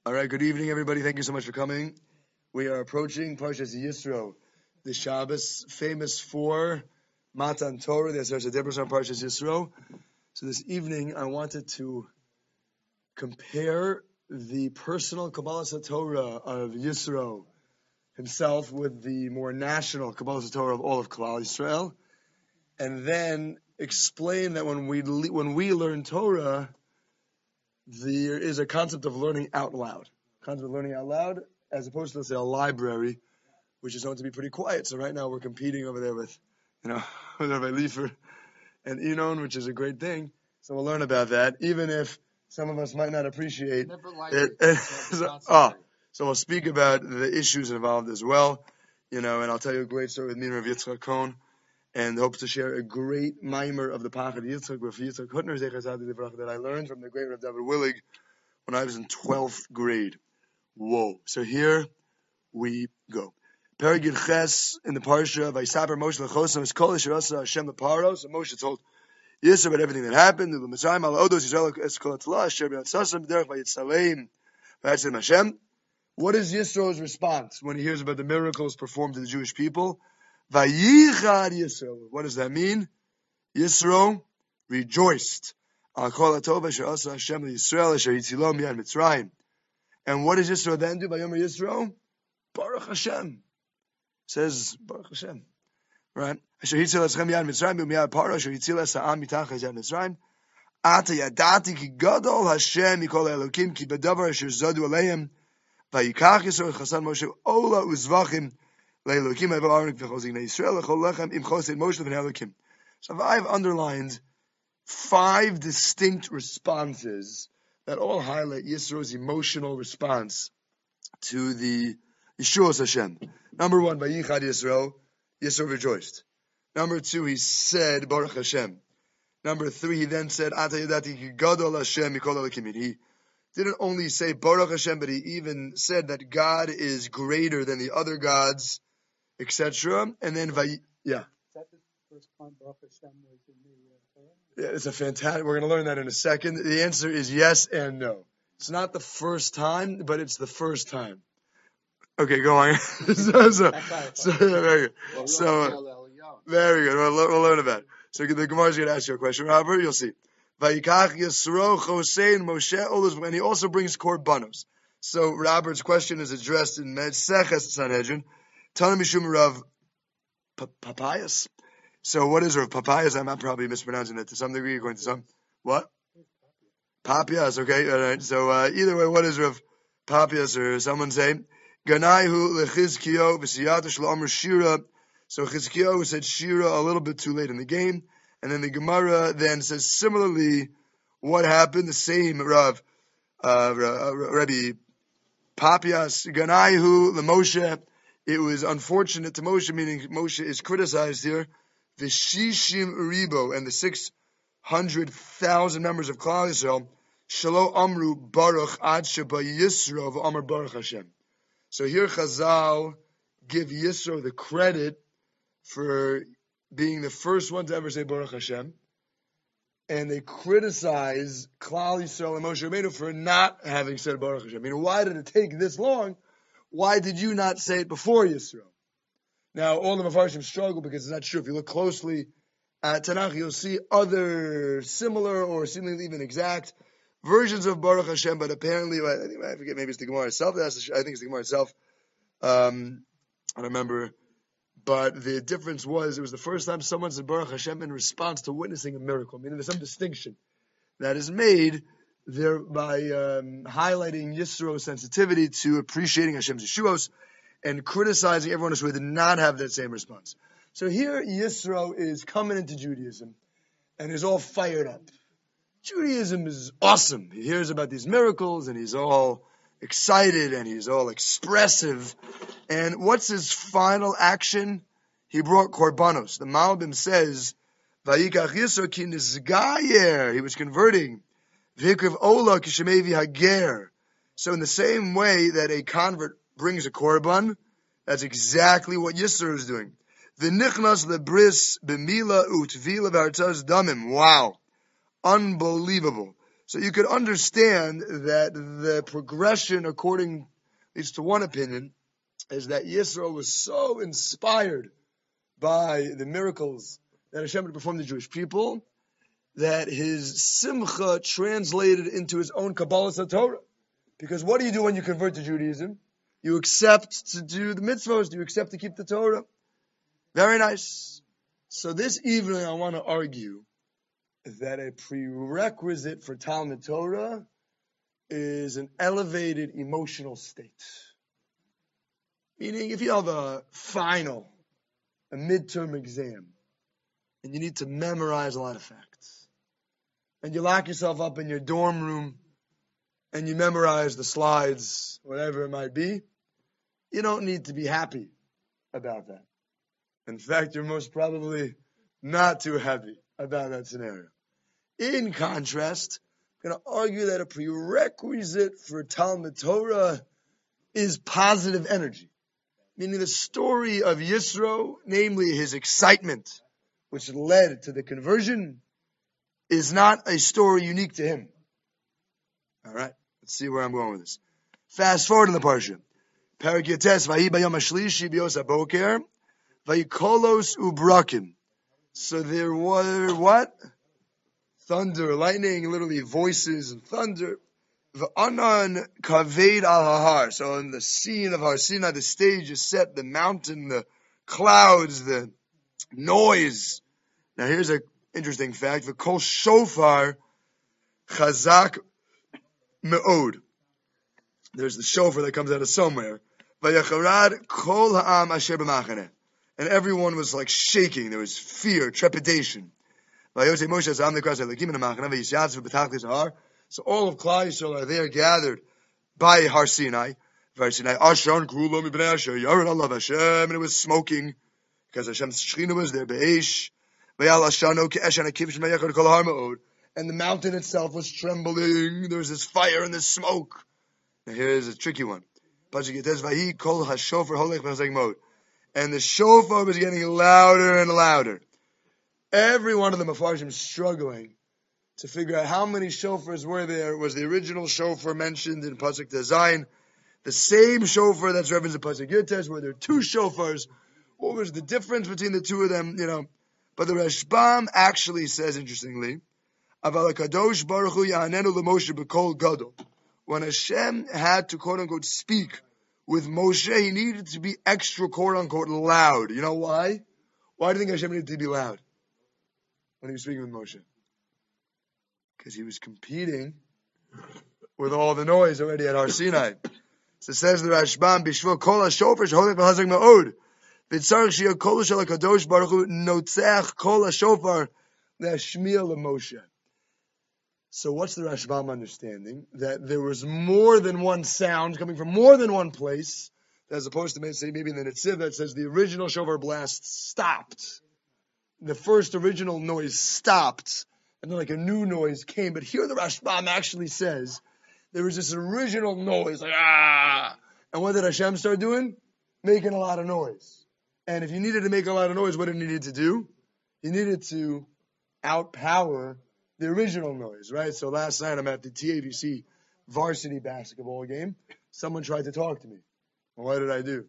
All right, good evening, everybody. Thank you so much for coming. We are approaching Parshas Yisro, the Shabbos famous for Matan Torah. There's a difference on Parshas Yisro. So this evening, I wanted to compare the personal Kabbalah Torah of Yisro himself with the more national Kabbalah Torah of all of Klal Yisrael, and then explain that when we learn Torah, there is a concept of learning out loud. Concept of learning out loud, as opposed to, let's say, a library, which is known to be pretty quiet. So right now we're competing over there with, with Rabbi Liefer and Enon, which is a great thing. So we'll learn about that, even if some of us might not appreciate it. So we'll speak about the issues involved as well, and I'll tell you a great story with me and Rav Yitzchak Cohn, and hope to share a great mimer of the Pachad Yitzchak, Rav Yitzchak Hutner that I learned from the great Rav David Willig when I was in 12th grade. Whoa. So here we go. Perigid Ches in the Parsha of Vaysaper Moshe Lechosam is Kol Yisrael Hashem Leparo. So Moshe told Yisro about everything that happened. The Mitzrayim Al Odos Yisrael Es Kol Atla Asher B'Yatzasam B'Derech Vayitzalem V'Yatzim Hashem. What is Yisro's response when he hears about the miracles performed to the Jewish people? Vayichad Yisro. What does that mean? Yisro rejoiced. Al Kol Atova Asher Asa Hashem Yisrael Asher Yitzilom Yad Mitzrayim. And what does Yisro then do by Yom Yisro? Baruch Hashem. Says Baruch Hashem. Right? Asher Yitzil Eschem Yad Mitzrayim B'Miyad Paro Asher Yitzil Esa'am Mitachas Yad Mitzrayim. Ata Yadati Ki Gadol Hashem Mikol Elokim Ki B'Davar Asher Zodu Aleim Vayikach Yisro Chasan Moshe Ola Uzvachim Le'Elokim Evel Aronik V'Chozing Yisrael Lechol Lechem Im Chosein Moshe V'Nei Elokim. So I've underlined 5 distinct responses that all highlight Yisro's emotional response to the Yeshua's Hashem. Number 1, Vayichad Yisro, Yisro rejoiced. Number 2, he said, Baruch Hashem. Number 3, he then said, Ata Yadati Ki Gadol Hashem Mikol Elokim. He didn't only say Baruch Hashem, but he even said that God is greater than the other gods, etc. And then, Is that the first time Baruch Hashem was in the Torah? Yeah, it's a fantastic. We're going to learn that in a second. The answer is yes and no. It's not the first time, but it's the first time. Okay, go on. Very good. Very good. We'll learn about it. So the Gemara is going to ask you a question, Robert. You'll see. Vayikach Yisro Chosein Moshe Olus, and he also brings korbanos. So Robert's question is addressed in Meseches Sanhedrin. Tana Mishum Rav Papayas. So what is Rav Papayas? I'm probably mispronouncing it to some degree, according to some. What? Papias, okay. All right. So either way, what is Rav Papias, or someone say? Ganaihu lechizkiyo v'siyata shlo shira. So Chizkiyo said shira a little bit too late in the game. And then the Gemara then says similarly what happened. The same Rabbi Papias, Ganaihu Moshe. It was unfortunate to Moshe, meaning Moshe is criticized here. The Shishim Uribo and the 600,000 members of Klal Yisrael, Shalo Amru Baruch Ad Sheba Yisro v'Amar Baruch Hashem. So here Chazal give Yisro the credit for being the first one to ever say Baruch Hashem, and they criticize Klal Yisrael and Moshe Rabbeinu for not having said Baruch Hashem. I mean, why did it take this long? Why did you not say it before Yisro? Now, all the Mefarshim struggle because it's not true. If you look closely at Tanakh, you'll see other similar or seemingly even exact versions of Baruch Hashem, but apparently, I forget, maybe it's the Gemara itself. I think it's the Gemara itself. I don't remember. But the difference was, it was the first time someone said Baruch Hashem in response to witnessing a miracle. Meaning there's some distinction that is made there by highlighting Yisro's sensitivity to appreciating Hashem's Yeshuos and criticizing everyone else who did not have that same response. So here Yisro is coming into Judaism and is all fired up. Judaism is awesome. He hears about these miracles and he's all excited and he's all expressive. And what's his final action? He brought korbanos. The Malbim says, Vayikach Yisro ki nizgayer. He was converting. V'hikriv ola kishemevi hager. So in the same way that a convert brings a korban, that's exactly what Yisro is doing. V'nichnas lebris b'mila utvila v'hartaz damim. Wow. Unbelievable. So you could understand that the progression, according at least to one opinion, is that Yisro was so inspired by the miracles that Hashem had performed to the Jewish people that his simcha translated into his own Kabbalas Torah. Because what do you do when you convert to Judaism? You accept to do the mitzvahs, you accept to keep the Torah. Very nice. So this evening I want to argue that a prerequisite for Talmud Torah is an elevated emotional state. Meaning, if you have a final, a midterm exam, and you need to memorize a lot of facts, and you lock yourself up in your dorm room, and you memorize the slides, whatever it might be, you don't need to be happy about that. In fact, you're most probably not too happy about that scenario. In contrast, I'm going to argue that a prerequisite for Talmud Torah is positive energy. Meaning the story of Yisro, namely his excitement, which led to the conversion, is not a story unique to him. All right, let's see where I'm going with this. Fast forward in the parsha. Perek Yates, Vayi bayom hashlishi biyos haboker, vayikolos ubrakim. So there were what? Thunder, lightning, literally voices and thunder. V'anan kaved al hahar. So in the scene of Har Sinai, the stage is set, the mountain, the clouds, the noise. Now here's an interesting fact. V'kol shofar chazak me'od. There's the shofar that comes out of somewhere. V'yacharad kol ha'am asher b'machaneh. And everyone was like shaking. There was fear, trepidation. V'yosei Moshe z'am l'kras ha'lekim in ha'machaneh v'yisyatz v'betachlis ha'ar. So all of Klal Yisrael are there gathered by Har Sinai. Asher Kula Mibnei Asher Yared Allah Hashem, and it was smoking because Hashem's Shechina was there. Beish V'yal Ashano Ke'eshan Akiv Shmei Yachad Kol Har Ma'od, and the mountain itself was trembling. There was this fire and this smoke. Now here's a tricky one. Pasuk it says Vahi Kol HaShofar Holech B'Chazek Mode, and the shofar was getting louder and louder. Every one of the Mefarshim struggling to figure out how many shofars were there. Was the original shofar mentioned in Pasuk Design the same shofar that's referenced in Pasuk Yutes? Were there two shofars? What was the difference between the two of them? But the Rashbam actually says, interestingly, Aval Kadosh Baruch Hu Yahanenu LeMoshe B'Kol Gadol. When Hashem had to quote unquote speak with Moshe, he needed to be extra quote unquote loud. You know why? Why do you think Hashem needed to be loud when he was speaking with Moshe? Because he was competing with all the noise already at Har Sinai. So it says the Rashbam, Bishvil kol ha-shofar sheholech b'chazak ma'od, v'tzarech sheyeh kol shel HaKadosh Baruch Hu notzeach kol ha-shofar le'ashmiya leMoshe. So what's the Rashbam understanding? That there was more than one sound coming from more than one place, as opposed to say maybe in the Netziv that says the original shofar blast stopped. The first original noise stopped, and then like a new noise came. But here the Rashbam actually says there was this original noise, like ah. And what did Hashem start doing? Making a lot of noise. And if he needed to make a lot of noise, what did he need to do? He needed to outpower the original noise, right? So last night I'm at the TABC varsity basketball game. Someone tried to talk to me. Well, what did I do?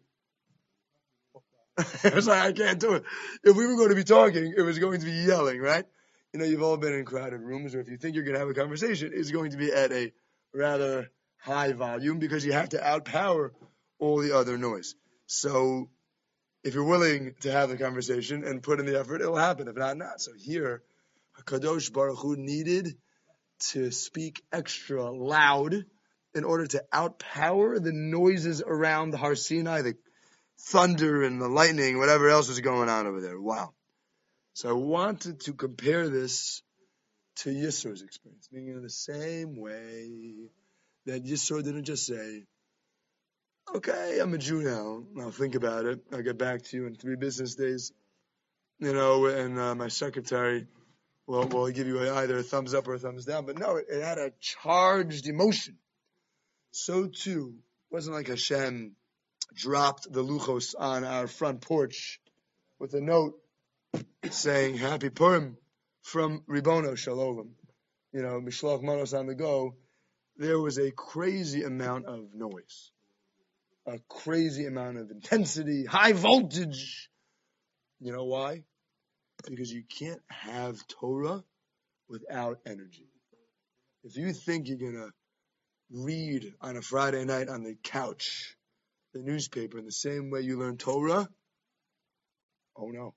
I was like, I can't do it. If we were going to be talking, it was going to be yelling, right? You've all been in crowded rooms, or if you think you're going to have a conversation, it's going to be at a rather high volume because you have to outpower all the other noise. So if you're willing to have the conversation and put in the effort, it'll happen. If not, not. So here, HaKadosh Baruch Hu needed to speak extra loud in order to outpower the noises around the Har Sinai, the thunder and the lightning, whatever else was going on over there. Wow. So I wanted to compare this to Yisro's experience, meaning in the same way that Yisro didn't just say, okay, I'm a Jew now, I'll think about it, I'll get back to you in 3 business days, and my secretary will give you either a thumbs up or a thumbs down. But no, it had a charged emotion. So too, it wasn't like Hashem dropped the luchos on our front porch with a note saying Happy Purim from Ribono Shalom. Mishloach Manos on the go, there was a crazy amount of noise, a crazy amount of intensity, high voltage. You know why? Because you can't have Torah without energy. If you think you're going to read on a Friday night on the couch the newspaper in the same way you learn Torah, oh no.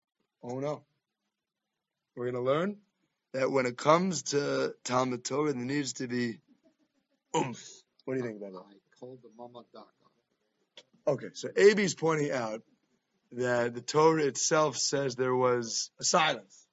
We're going to learn that when it comes to Talmud Torah, there needs to be oomph. What do you think about that? I called the Mama Daka. Okay, so Abi's pointing out that the Torah itself says there was a silence.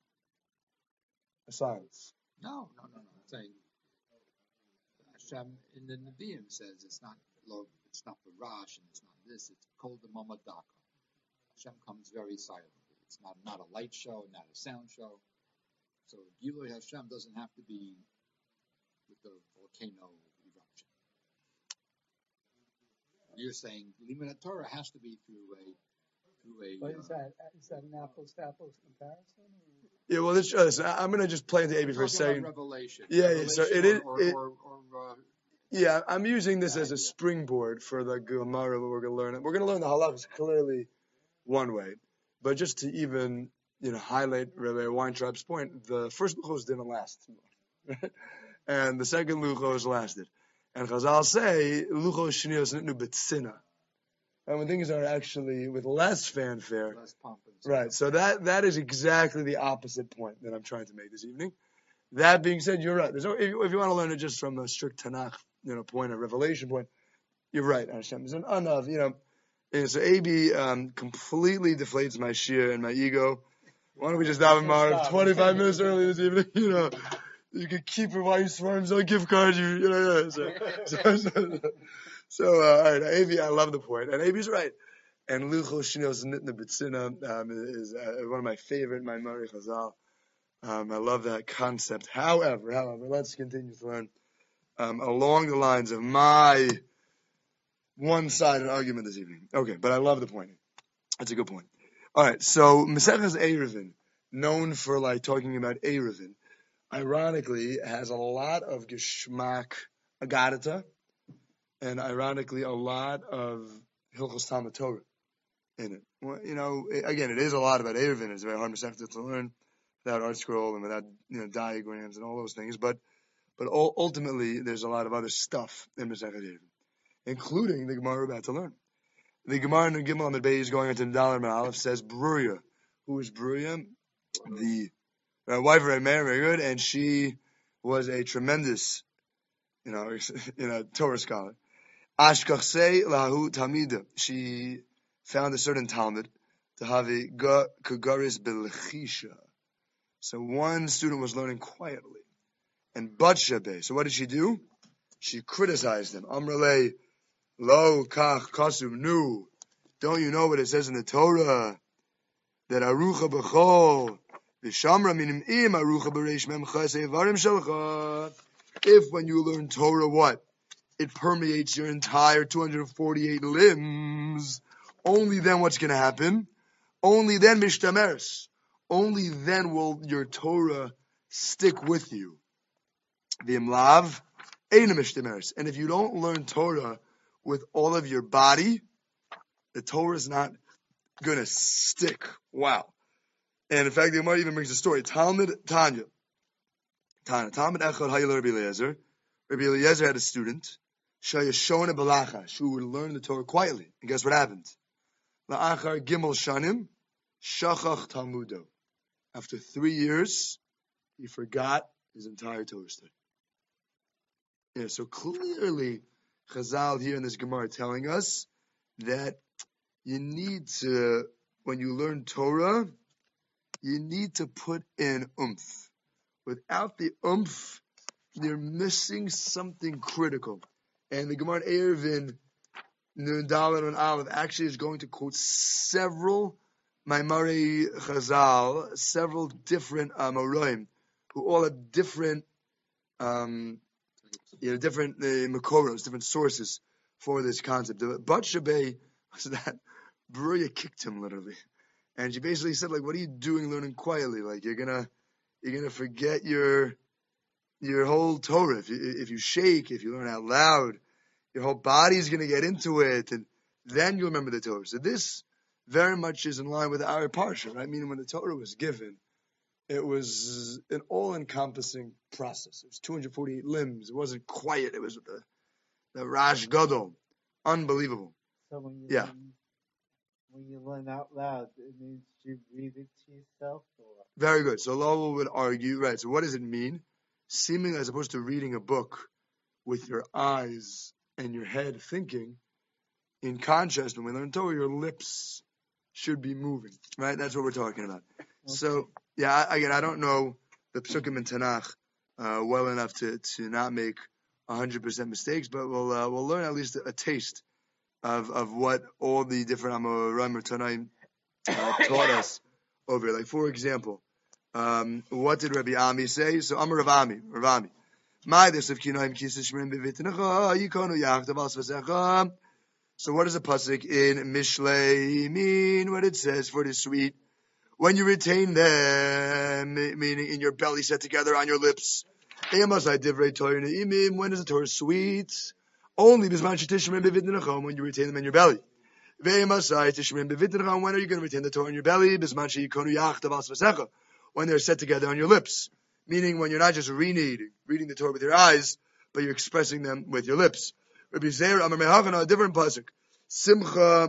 A silence. No. I'm saying Hashem in the Nevi'im says it's not Barash and it's not this. It's called the Mama Daka. Hashem comes very silently. It's not a light show, not a sound show. So Gilui Hashem doesn't have to be with the volcano eruption. You're saying Limud Torah has to be through a. But is that an apples to apples comparison? Yeah, well, listen, I'm going to just play into Abi for a second. Revelation. Yeah. So it is. Yeah, I'm using this as a springboard for the Gemara that we're going to learn. We're going to learn the halachas clearly one way, but just to even highlight Rabbi Weintraub's point, the first luchos didn't last too long, and the second luchos lasted. And Chazal say luchos shniyos nitnu b'tzina, and when things are actually with less fanfare, less pomp and right? So that is exactly the opposite point that I'm trying to make this evening. That being said, you're right. If you want to learn it just from a strict Tanakh, point, a revelation point, you're right. Hashem is an anav, And so Abi completely deflates my shir and my ego. Why don't we just daven Marv 25 minutes early this evening? You could keep your wife's farms on gift card. So all right, Abi, I love the point, and Abi's right. And Luchos Shnios Nitna B'tzina is one of my favorite Maimari Chazal. I love that concept. However, let's continue to learn along the lines of my one-sided argument this evening. Okay, but I love the point. That's a good point. All right, so Maseches Eruvin, known for talking about Eruvin, ironically has a lot of Geschmack Agadata, and ironically a lot of Hilchos Talmud Torah in it. Well, again, it is a lot about Eruvin. It's very hard to learn without art scroll and without diagrams and all those things. But ultimately, there's a lot of other stuff in Masechet Eruvin, including the Gemara we're about to learn. The Gemara in the Gimel Amid Beis going into the Dalar Aleph says Bruria. Who is Bruria? The wife of Meir, very good, and she was a tremendous, Torah scholar. Ashkachsei lahu Talmida. She found a certain Talmud to have a kagaris belechisha. So one student was learning quietly, and Batshabe. So what did she do? She criticized him. Amrale lo kach kasum nu. Don't you know what it says in the Torah that arucha b'chol v'shamra minim im arucha b'reish memcha sevarim shalcha. If when you learn Torah, what? It permeates your entire 248 limbs. Only then what's going to happen? Only then mishtameres. Only then will your Torah stick with you. V'imlav eina mishtameres. And if you don't learn Torah with all of your body, the Torah is not going to stick. Wow. And in fact, the Gemara even brings a story. Talmud Tanya. Talmud Echad Hayil Rabbi Eliezer. Rabbi Eliezer had a student, Shayashona Balachash, who would learn the Torah quietly. And guess what happened? La'achar Gimel Shanim, Shachach Talmudo. After 3 years, he forgot his entire Torah study. Yeah, so clearly, Chazal here in this Gemara are telling us that you need to, when you learn Torah, you need to put in oomph. Without the oomph, you're missing something critical. And the Gemara Eruvin, Nun Dalet and Aleph, actually is going to quote several Maimari Chazal, several different Amoraim, who all have different, different Makoros, different sources for this concept. But Shabbat was that Bruria kicked him literally, and she basically said, what are you doing learning quietly? You're gonna forget your your whole Torah. If you shake, if you learn out loud, your whole body's going to get into it, and then you'll remember the Torah. So this very much is in line with our parsha, right? Meaning when the Torah was given, it was an all-encompassing process. It was 248 limbs. It wasn't quiet. It was the Rash Gadol. Unbelievable. So when Yeah. you learn out loud, it means you read it to yourself, or Very good. So Lowell would argue, right, so what does it mean? Seemingly, as opposed to reading a book with your eyes and your head thinking, in contrast, when we learn Torah, your lips should be moving, right? That's what we're talking about. Okay. So, yeah, again, I don't know the Psukim in Tanakh well enough to not make 100% mistakes, but we'll learn at least a taste of what all the different Amoraim or Tanaim taught us over here. Like, for example, what did Rabbi Ami say? So, Amar Rav Ami. So what does the pasuk in Mishlei mean when it says for the sweet? When you retain them, meaning in your belly set together on your lips. When is the Torah sweet? Only when you retain them in your belly. When are you going to retain the Torah in your belly? When they're set together on your lips. Meaning when you're not just reading the Torah with your eyes, but you're expressing them with your lips. Rabbi Zeir Amar Mehachana, a different pasuk. Simcha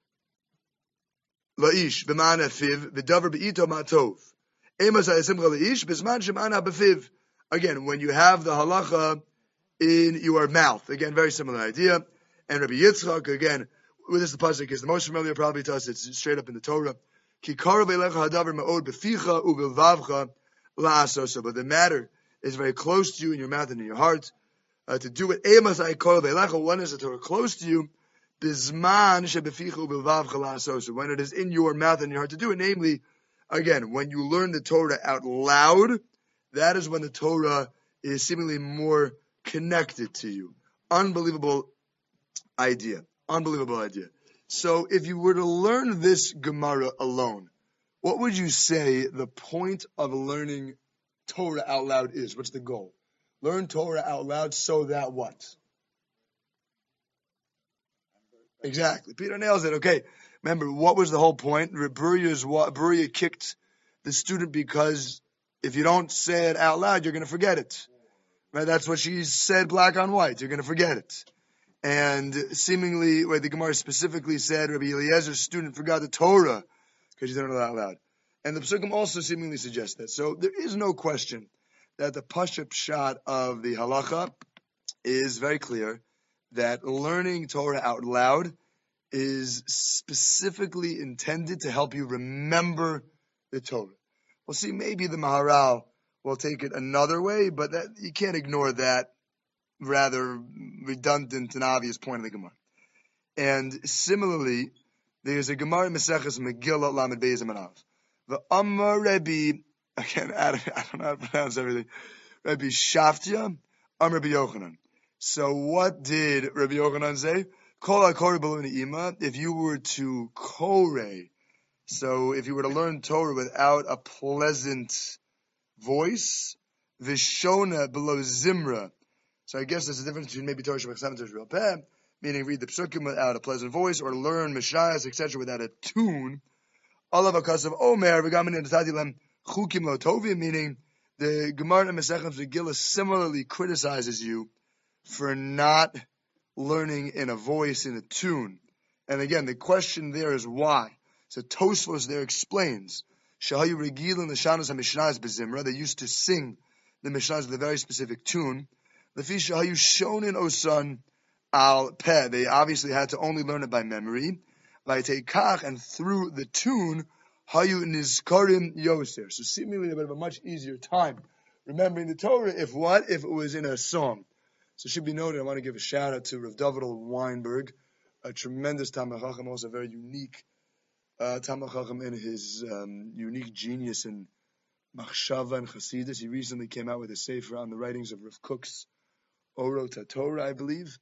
laish b'ma'ana fiv v'davar be'ito ma'tov. Emasai simcha laish b'zman shema'ana b'fiv. Again, when you have the halacha in your mouth. Again, very similar idea. And Rabbi Yitzchak, again, with this the pasuk is the most familiar probably to us. It's straight up in the Torah. Ki karav elecha hadavar ma'od b'ficha u'bilvavcha la'asosa. But the matter is very close to you in your mouth and in your heart. To do it, when is the Torah close to you? When it is in your mouth and your heart to do it, namely, again, when you learn the Torah out loud, that is when the Torah is seemingly more connected to you. Unbelievable idea. So if you were to learn this Gemara alone, what would you say the point of learning Torah out loud is? What's the goal? Learn Torah out loud so that what? Exactly. Peter nails it. Okay. Remember, what was the whole point? Beruya kicked the student because if you don't say it out loud, you're going to forget it. Right? That's what she said black on white. You're going to forget it. And seemingly, where the Gemara specifically said Rabbi Eliezer's student forgot the Torah because he didn't know it out loud. And the Psukim also seemingly suggest that. So there is no question that the Pashup shot of the halacha is very clear that learning Torah out loud is specifically intended to help you remember the Torah. We'll see, maybe the Maharal will take it another way, but that, you can't ignore that rather redundant and obvious point of the Gemara. And similarly, there's a Gemara in Maseches Megillah Lamed Beis Amarav. The Amar Rebbe, again, I don't know how to pronounce everything. Rabbi Shaftya, Rabbi Yochanan. So what did Rabbi Yochanan say? Kol HaKoreh B'lo Ima. If you were to koreh, so if you were to learn Torah without a pleasant voice, Vishona Below Zimra. So I guess there's a difference between maybe Torah Shebachsam and Torah Sheba'al Peh, meaning read the Psukim without a pleasant voice, or learn Mishayas, etc., without a tune. Olav HaKasav Omer V'gamin Netati Lem Chukim Lo Tovim, meaning the Gemara and Masechet Megillah similarly criticizes you for not learning in a voice, in a tune. And again, the question there is why. So Tosfos there explains, Shahayu Regilin L'Shanos HaMishnayos B'Zimra, they used to sing the Mishnayos with a very specific tune. Lefi Shahayu Shonin Osan Al Peh, they obviously had to only learn it by memory. Vayteikach, and through the tune, Hayu Nizkarim Yoser. So seemingly a bit of a much easier time remembering the Torah if it was in a song. So it should be noted, I want to give a shout out to Rav David Weinberg, a tremendous Talmid Chacham, also a very unique Talmid Chacham in his unique genius in Machshava and Chasidus. He recently came out with a sefer on the writings of Rav Kook's Orot HaTorah, I believe.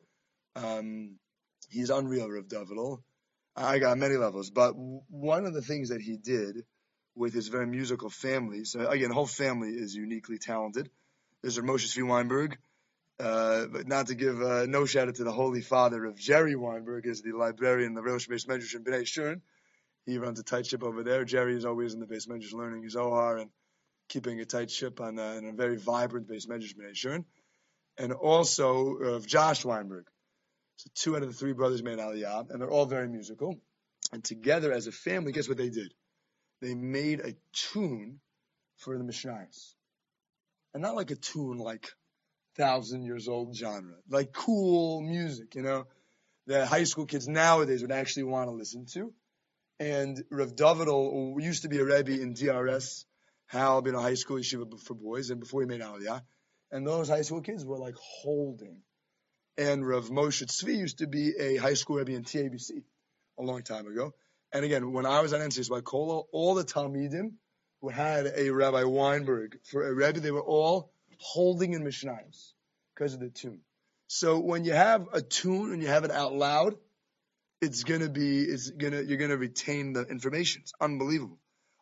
He's unreal, Rav David. I got many levels, but one of the things that he did with his very musical family, so again, the whole family is uniquely talented. is Rav Moshe Tzvi Weinberg. But not to give no shout out to the Holy Father of Jerry Weinberg, is the librarian, the Rosh Beis Medrash in Bnei Shurn. He runs a tight ship over there. Jerry is always in the Beis Medrash learning his Zohar and keeping a tight ship on in a very vibrant Beis Medrash Bnei Shurn. And also of Josh Weinberg. So 2 out of the 3 brothers made Aliyah, and they're all very musical. And together as a family, guess what they did? They made a tune for the Mishnayos. And not like a tune like 1,000 years old genre, like cool music, that high school kids nowadays would actually want to listen to. And Rav Davidel, who used to be a Rebbe in DRS, Halb, high school yeshiva for boys, and before he made Aliyah. And those high school kids were like holding. And Rav Moshe Tzvi used to be a high school Rebbe in TABC a long time ago. And again, when I was at NCS by Kola, all the Talmidim who had a Rabbi Weinberg for a Rebbe, they were all holding in Mishnayos because of the tune. So when you have a tune and you have it out loud, you're gonna retain the information. It's unbelievable.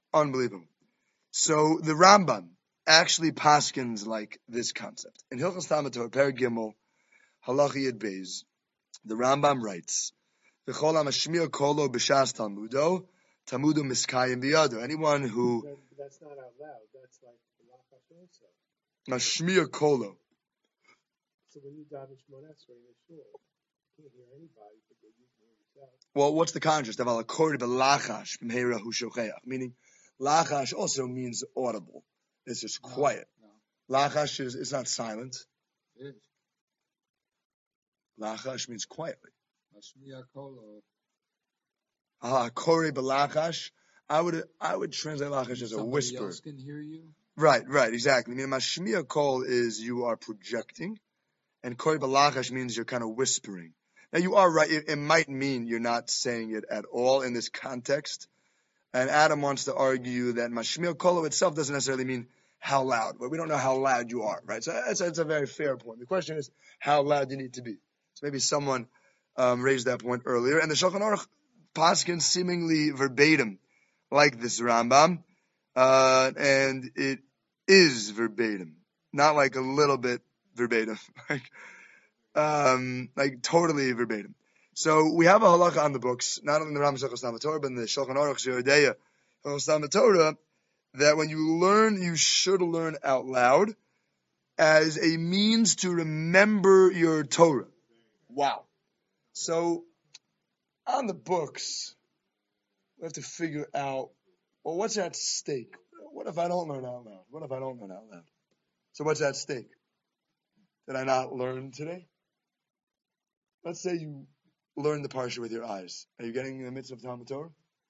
So the Rambam actually paskins like this concept. In Hilchos Talmud Torah, Perek Gimel, Halacha Yud Beis, the Rambam writes, V'chol hamashmiya kolo b'shas talmudo, talmudo miskayim biyado. Anyone who... That's not out loud. That's like the Lachash also. Mashmiya kolo. So when you daven Shemona Esrei in the shul, you can't hear anybody, but you can hear yourself. Well, what's the contrast? Meaning, lachash also means audible. It's just quiet. No. Lachash it's not silent. It is. Lachash means quietly. Mashmiya kolo. Kore b'lachash. I would translate lachash as a whisper. Somebody else can hear you? Right, exactly. I mean, mashmiya kol is you are projecting, and kore b'lachash means you're kind of whispering. Now you are right. It might mean you're not saying it at all in this context. And Adam wants to argue that mashmiya kol itself doesn't necessarily mean how loud, but we don't know how loud you are, right? So that's a very fair point. The question is how loud you need to be. So maybe someone raised that point earlier. And the Shulchan Aruch paskin seemingly verbatim like this Rambam, and it is verbatim, not like a little bit verbatim, like totally verbatim. So we have a halacha on the books, not only in the Rambam Hilchos Talmud Torah, but in the Shulchan Aruch Yehudeya Hilchos Talmud Torah, that when you learn, you should learn out loud as a means to remember your Torah. Wow. So on the books, we have to figure out, well, what's at stake? What if I don't learn out loud? So what's at stake? Did I not learn today? Let's say you learn the parsha with your eyes. Are you getting in the midst of Talmud Torah?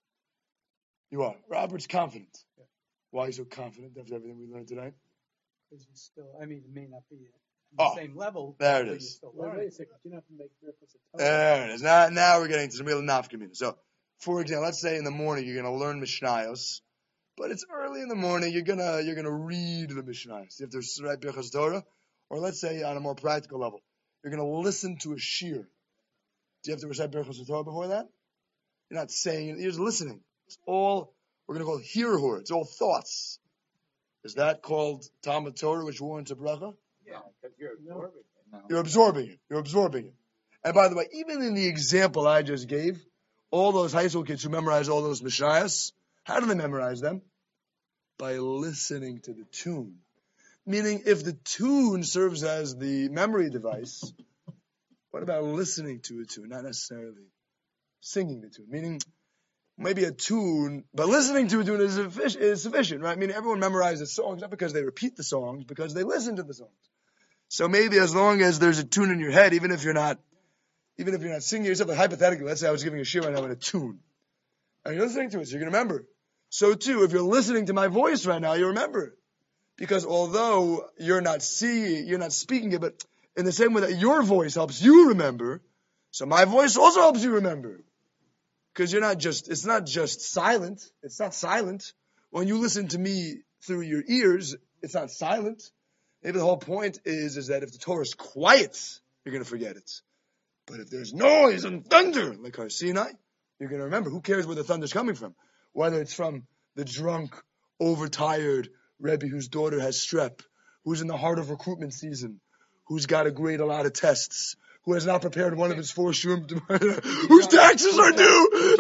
You are. Robert's confident. Yeah. Why are you so confident after everything we learned tonight? Because you still, it may not be at the same level. There it but is. you're still Well, learning. wait a second. You don't have to make reference to Torah. There it is. Now we're getting to some real nafkamina. So, for example, let's say in the morning you're going to learn Mishnayos, but it's early in the morning. You're gonna read the Mishnayos. You have to recite Birchas Torah, or let's say on a more practical level, you're going to listen to a shir. Do you have to recite Birchas Torah before that? You're not saying it. You're just listening. It's all we're going to call hirhur. It's all thoughts. Is that called Talmud Torah, which warrants a bracha? Yeah, because you're absorbing it. No. You're absorbing it. And by the way, even in the example I just gave, all those high school kids who memorize all those Mishnayos, how do they memorize them? By listening to the tune. Meaning, if the tune serves as the memory device, what about listening to a tune, not necessarily singing the tune? Meaning, maybe a tune, but listening to a tune is sufficient, right? I mean, everyone memorizes songs, not because they repeat the songs, because they listen to the songs. So maybe as long as there's a tune in your head, even if you're not singing yourself, like hypothetically, let's say I was giving a shir right now in a tune, and you're listening to it, so you're going to remember. So too, if you're listening to my voice right now, you remember it. Because although you're not speaking it, but in the same way that your voice helps you remember, so my voice also helps you remember. Because it's not just silent. It's not silent. When you listen to me through your ears, it's not silent. Maybe the whole point is that if the Torah is quiet, you're going to forget it. But if there's noise and thunder, like Har Sinai, you're going to remember. Who cares where the thunder's coming from? Whether it's from the drunk, overtired Rebbe whose daughter has strep, who's in the heart of recruitment season, who's got to grade a lot of tests, who has not prepared one of his 4 shum, whose taxes are due.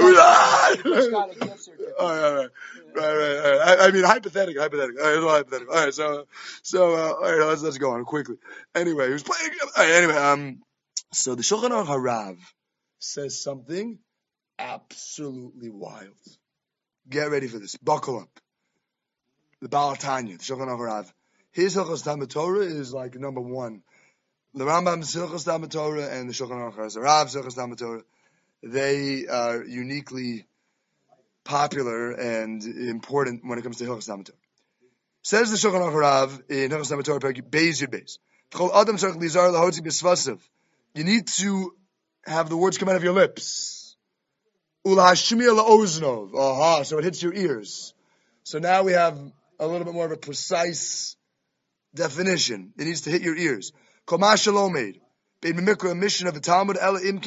All right. I mean, hypothetical. All right, so, all right, let's go on quickly. Anyway, who's playing? All right, anyway, so the Shulchan Aruch Harav says something absolutely wild. Get ready for this. Buckle up. The Baal Tanya, the Shulchan Aruch Harav. His Hilchos Talmud Torah is like number 1. The Rambam's Hilchos Talmud Torah and the Shulchan Aruch Harav's Hilchos Talmud Torah, they are uniquely popular and important when it comes to Hilchos Talmud Torah. Says the Shulchan Aruch Harav in Hilchos Talmud Torah, Beis Yud Beis. You need to have the words come out of your lips. So it hits your ears. So now we have a little bit more of a precise definition. It needs to hit your ears. A mission of the Talmud,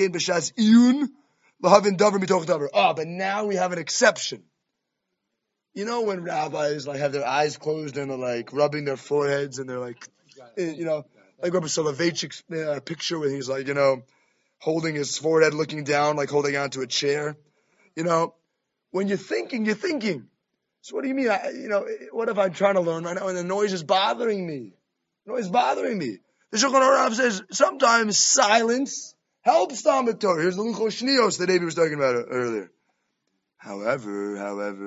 but now we have an exception. You know when rabbis like have their eyes closed and they're like rubbing their foreheads and they're like, like Rabbi Soloveitchik's picture where he's like, holding his forehead, looking down, like holding onto a chair. When you're thinking, you're thinking. So what do you mean? What if I'm trying to learn right now and the noise is bothering me? The Shulchan Aruch says sometimes silence helps Talmud Torah. Here's the Luchos Shnios that David was talking about earlier. However,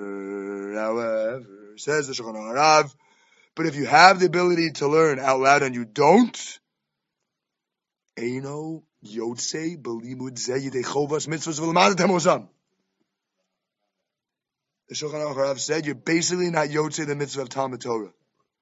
says the Shulchan Aruch, but if you have the ability to learn out loud and you don't, Eino Yotzei B'limud Zeh Yidei Chovas Mitzvos V'Lamadetem Osam. The Shulchan Aruch said you're basically not Yotzei the mitzvah of Talmud Torah.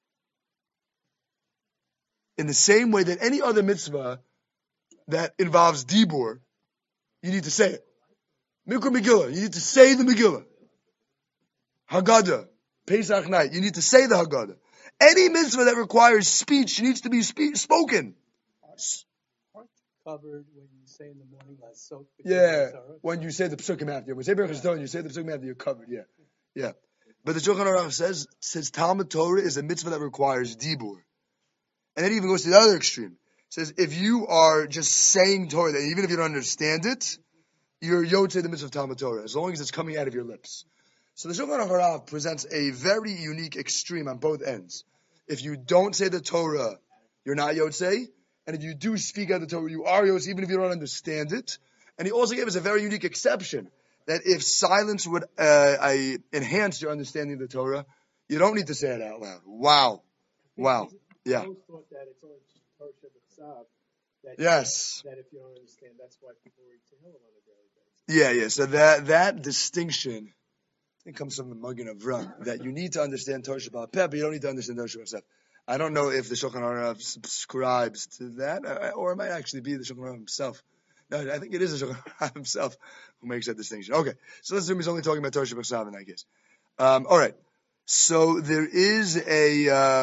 In the same way that any other mitzvah that involves Dibur, you need to say it. Mikra Megillah, you need to say the Megillah. Haggadah, Pesach night, you need to say the Haggadah. Any mitzvah that requires speech needs to be spoken. Aren't covered when you say in the morning, let's soak the when you say the Psukim after. When you say Berachos Torah, you say the Psukim after, you're covered, yeah. But the Shulchan Aruch says Talmud Torah is a mitzvah that requires Dibur. And then it even goes to the other extreme. It says, if you are just saying Torah, even if you don't understand it, you're Yotzei the mitzvah of Talmud Torah, as long as it's coming out of your lips. So the Shulchan Aruch Harav presents a very unique extreme on both ends. If you don't say the Torah, you're not Yotzei. And if you do speak out the Torah, you are Yotzei, even if you don't understand it. And he also gave us a very unique exception, that if silence would enhance your understanding of the Torah, you don't need to say it out loud. Wow. Yeah. I always thought that it's only Torah Shabbat Yes. that if you don't understand, that's why people read Tehillim on a daily basis. Yeah. So that distinction, it comes from the Magen Avraham, that you need to understand Torah Shabbat Peh, but you don't need to understand Torah Shabbat Peh. I don't know if the Shulchan Aruch subscribes to that, or it might actually be the Shulchan Aruch himself. No, I think it is the Shulchan Aruch himself who makes that distinction. Okay, so let's assume he's only talking about Torah Shabbat Peh in that case. All right. So there is a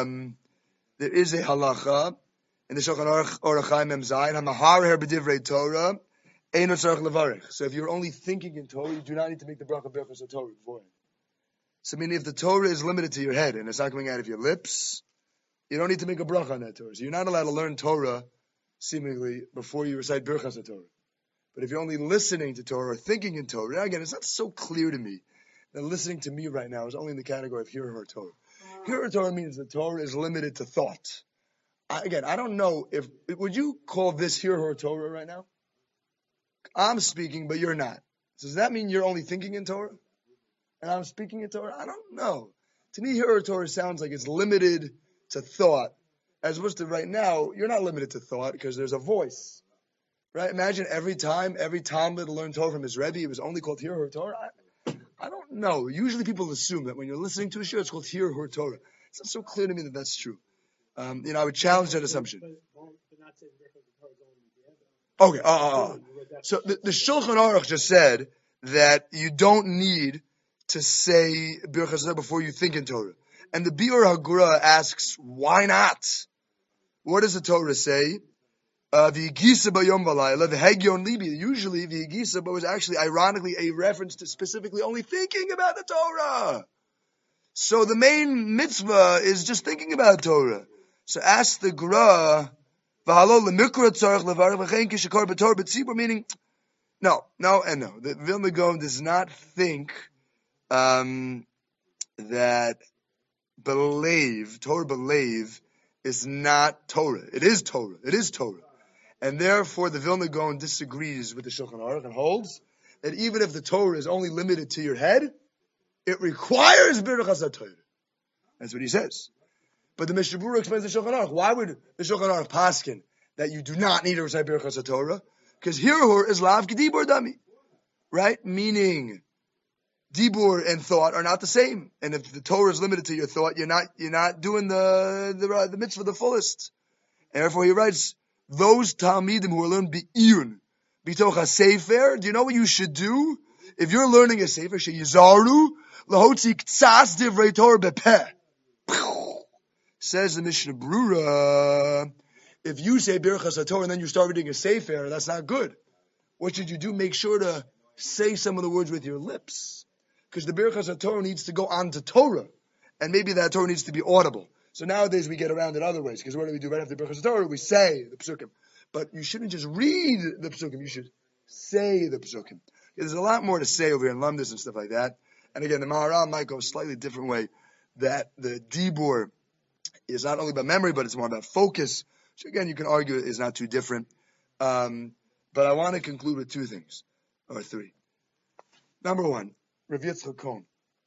halacha in the Shulchan Aruch Orach Chaim Mem Zayin, Hamaharer b'divrei Torah, Eino tzarich levarich. So if you're only thinking in Torah, you do not need to make the bracha berachos of Torah beforehand. So meaning if the Torah is limited to your head and it's not coming out of your lips, you don't need to make a bracha on that Torah. So you're not allowed to learn Torah, seemingly, before you recite berachos of Torah. But if you're only listening to Torah or thinking in Torah, now again, it's not so clear to me that listening to me right now is only in the category of hearing or Torah. Hearing Torah means the Torah is limited to thought. I don't know would you call this hear or Torah right now? I'm speaking, but you're not. So does that mean you're only thinking in Torah? And I'm speaking in Torah? I don't know. To me, hear or Torah sounds like it's limited to thought. As opposed to right now, you're not limited to thought because there's a voice. Right? Imagine every time Talmud learned Torah from his Rebbe, it was only called hear or Torah. I don't know. Usually people assume that when you're listening to a shir, it's called hear or Torah. It's not so clear to me that that's true. I would challenge that assumption. Okay. So the Shulchan Aruch just said that you don't need to say Birchas before you think in Torah. And the Biur HaGra asks, why not? What does the Torah say? V'yigisa b'yom v'layla v'hegyon libi. Usually v'yigisa was actually ironically a reference to specifically only thinking about the Torah. So the main mitzvah is just thinking about Torah. So ask the Gra, meaning, no, and no. The Vilna Gaon does not think that Torah believe is not Torah. It is Torah. It is Torah. And therefore, the Vilna Gaon disagrees with the Shulchan Aruch and holds that even if the Torah is only limited to your head, it requires Birchas HaTorah. That's what he says. But the Mishnah Berurah explains the Shulchan Aruch. Why would the Shulchan Aruch paskin that you do not need to recite Birchas HaTorah? Because Hirhur is Lav Kedibur Dami. Right? Meaning, Dibur and thought are not the same. And if the Torah is limited to your thought, you're not doing the mitzvah the fullest. And therefore he writes, those Talmidim who are learning Be'iyun, Bitoch HaSefer, do you know what you should do? If you're learning a Sefer, Sheyizaru, Lahotzi Ktsas Divrei Torah Bepeh. Says the Mishnah Berurah, if you say Birchas HaTorah and then you start reading a Sefer, that's not good. What should you do? Make sure to say some of the words with your lips. Because the Birchas HaTorah needs to go on to Torah. And maybe that Torah needs to be audible. So nowadays we get around it other ways. Because what do we do right after Birchas HaTorah? We say the Psukim. But you shouldn't just read the Psukim. You should say the Psukim. There's a lot more to say over here in Lamdas and stuff like that. And again, the Maharal might go a slightly different way. That the Dibur is not only about memory, but it's more about focus. Which again, you can argue is not too different. But I want to conclude with two things. Or three. Number one, Rav Yitzchak Cohen.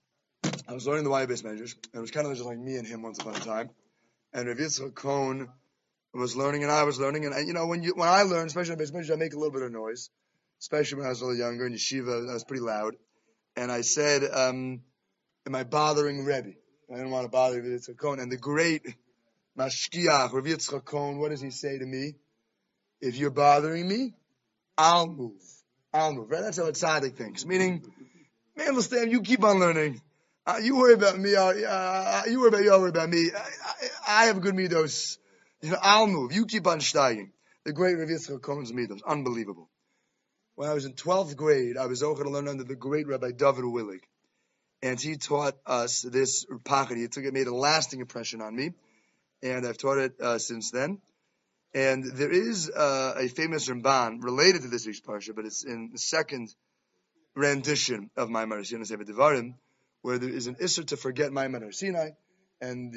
I was learning the Y-based measures, and it was kind of just like me and him once upon a time. And Rav Yitzchak Cohen was learning, and I was learning, and when I learn, especially in base measures, I make a little bit of noise. Especially when I was a little younger in yeshiva, I was pretty loud. And I said, "Am I bothering Rebbe? I didn't want to bother Rav Yitzchak Cohen." And the great Mashkiach Rav Yitzchak Cohen, what does he say to me? If you're bothering me, I'll move. Right? That's how a tzaddik thinks. Meaning, man, understand, you keep on learning. You worry about me. You worry about me. I have good midos. I'll move. You keep on steiging. The great Rav Yitzchak Cohen's midos. Unbelievable. When I was in 12th grade, I was over to learn under the great Rabbi David Willig. And he taught us this pachadi. It made a lasting impression on me. And I've taught it since then. And there is a famous Ramban related to this week's parsha, but it's in the second rendition of Maimar Sinai Sefer Devarim, where there is an issur to forget Maimar Sinai, and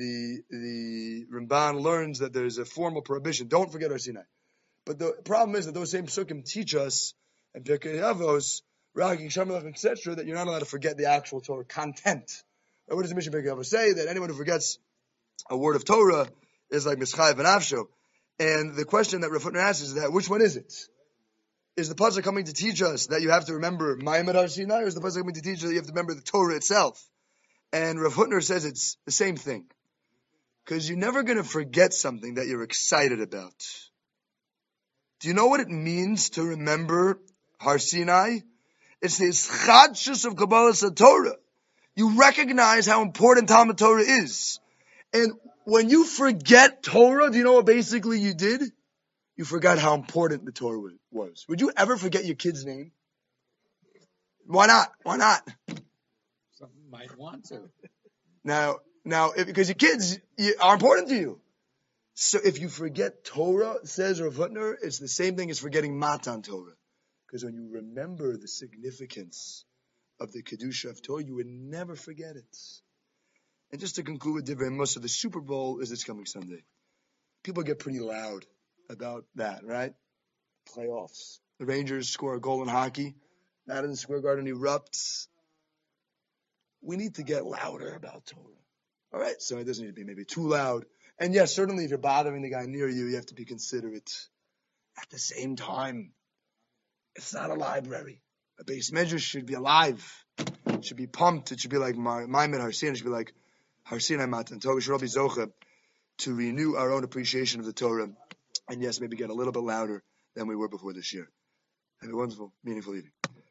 the Ramban learns that there is a formal prohibition. Don't forget Har Sinai. But the problem is that those same psukim teach us, and Pirkei Avos, Raging Shamalach, etc., that you're not allowed to forget the actual Torah content. And what does the Mishnah Pirkei Avos say? That anyone who forgets a word of Torah is like Mischayev and Avsho. And the question that Rav Hutner asks is that, which one is it? Is the pasuk coming to teach us that you have to remember Ma'amad Har Sinai, or is the pasuk coming to teach us that you have to remember the Torah itself? And Rav Hutner says it's the same thing. Because you're never going to forget something that you're excited about. Do you know what it means to remember Har Sinai? It's the ischadshus of Kabbalas HaTorah. You recognize how important Talmud Torah is. And when you forget Torah, do you know what basically you did? You forgot how important the Torah was. Would you ever forget your kid's name? Why not? Some might want to. Now, because your kids are important to you. So if you forget Torah, says Rav Hutner, it's the same thing as forgetting Matan Torah. Because when you remember the significance of the Kedusha of Torah, you would never forget it. And just to conclude with Divrei Musa, the Super Bowl is this coming Sunday. People get pretty loud about that, right? Playoffs. The Rangers score a goal in hockey. Madison Square Garden erupts. We need to get louder about Torah. All right? So it doesn't need to be maybe too loud. And yes, certainly if you're bothering the guy near you, you have to be considerate. At the same time, it's not a library. A base measure should be alive. It should be pumped. It should be like Maimon Har Sinai. It should be like Har Sinai Matan Torah. We should all be zocha to renew our own appreciation of the Torah. And yes, maybe get a little bit louder than we were before this year. Have a wonderful, meaningful evening.